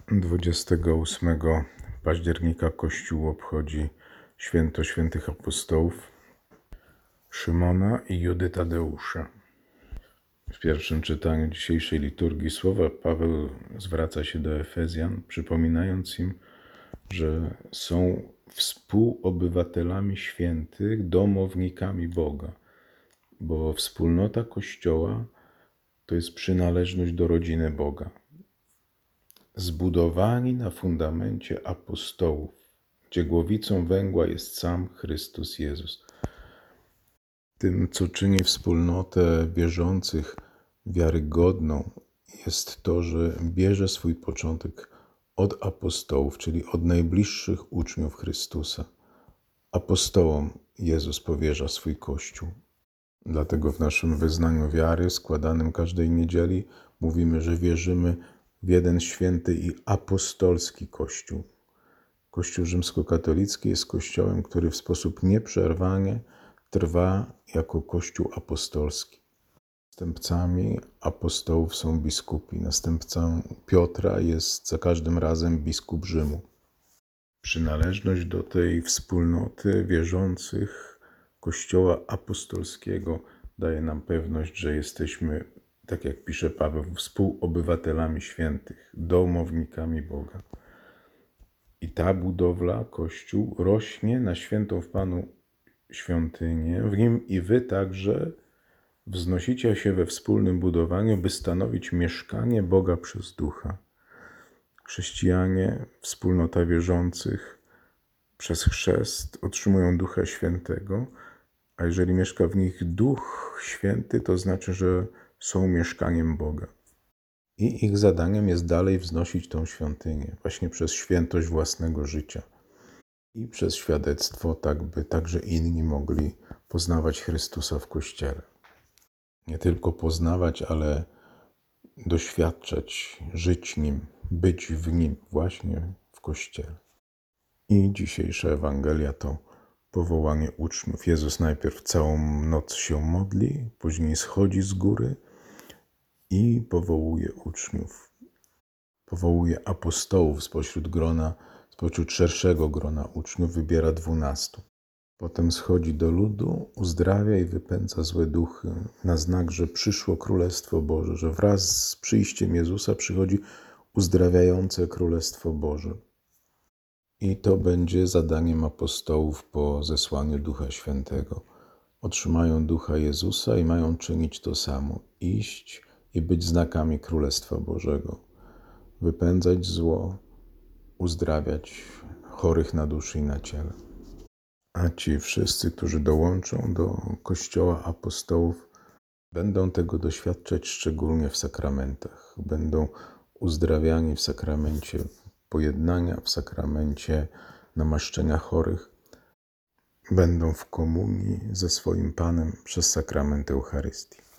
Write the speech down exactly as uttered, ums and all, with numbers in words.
dwudziestego ósmego października Kościół obchodzi święto świętych apostołów Szymona i Judy Tadeusza. W pierwszym czytaniu dzisiejszej liturgii słowa Paweł zwraca się do Efezjan, przypominając im, że są współobywatelami świętych, domownikami Boga, bo wspólnota Kościoła to jest przynależność do rodziny Boga. Zbudowani na fundamencie apostołów, gdzie głowicą węgła jest sam Chrystus Jezus. Tym, co czyni wspólnotę wierzących wiarygodną, jest to, że bierze swój początek od apostołów, czyli od najbliższych uczniów Chrystusa. Apostołom Jezus powierza swój Kościół. Dlatego w naszym wyznaniu wiary, składanym każdej niedzieli, mówimy, że wierzymy w jeden święty i apostolski Kościół. Kościół rzymskokatolicki jest kościołem, który w sposób nieprzerwanie trwa jako Kościół apostolski. Następcami apostołów są biskupi. Następcą Piotra jest za każdym razem biskup Rzymu. Przynależność do tej wspólnoty wierzących Kościoła apostolskiego daje nam pewność, że jesteśmy, tak jak pisze Paweł, współobywatelami świętych, domownikami Boga. I ta budowla, Kościół, rośnie na świętą w Panu świątynię. W nim i wy także wznosicie się we wspólnym budowaniu, by stanowić mieszkanie Boga przez Ducha. Chrześcijanie, wspólnota wierzących przez chrzest otrzymują Ducha Świętego, a jeżeli mieszka w nich Duch Święty, to znaczy, że są mieszkaniem Boga. I ich zadaniem jest dalej wznosić tą świątynię, właśnie przez świętość własnego życia i przez świadectwo, tak by także inni mogli poznawać Chrystusa w Kościele. Nie tylko poznawać, ale doświadczać, żyć Nim, być w Nim, właśnie w Kościele. I dzisiejsza Ewangelia to powołanie uczniów. Jezus najpierw całą noc się modli, później schodzi z góry i powołuje uczniów. Powołuje apostołów spośród grona, spośród szerszego grona uczniów, wybiera dwunastu. Potem schodzi do ludu, uzdrawia i wypędza złe duchy na znak, że przyszło Królestwo Boże, że wraz z przyjściem Jezusa przychodzi uzdrawiające Królestwo Boże. I to będzie zadaniem apostołów po zesłaniu Ducha Świętego. Otrzymają Ducha Jezusa i mają czynić to samo. Iść i być znakami Królestwa Bożego. Wypędzać zło, uzdrawiać chorych na duszy i na ciele. A ci wszyscy, którzy dołączą do Kościoła apostołów, będą tego doświadczać szczególnie w sakramentach. Będą uzdrawiani w sakramencie pojednania, w sakramencie namaszczenia chorych. Będą w komunii ze swoim Panem przez sakrament Eucharystii.